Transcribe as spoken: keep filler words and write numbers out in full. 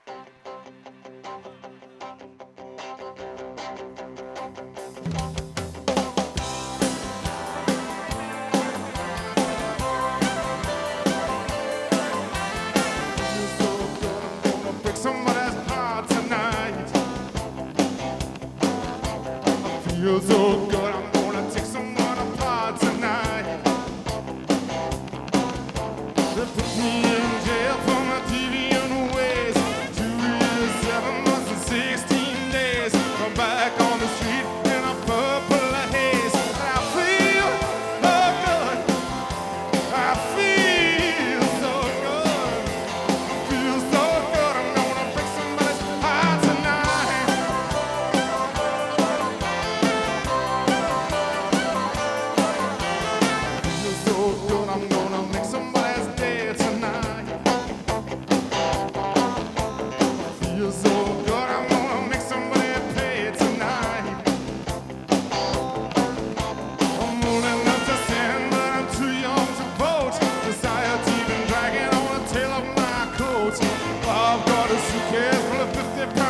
Feels so good, I'm gonna take someone apart tonight. They put me in jail for my deviant ways. Two years, seven months, and sixteen days. I'm back on the street in a purple haze. And I feel so good. I feel so good. I feel so good. I'm gonna break somebody's heart tonight. Feel so good. I'm gonna make somebody's day tonight. Feel so good. I'm gonna make somebody pay tonight. I'm old enough to sin, but I'm too young to vote. Society been dragging on the tail of my coat. I've got a suitcase full of fifty pounds.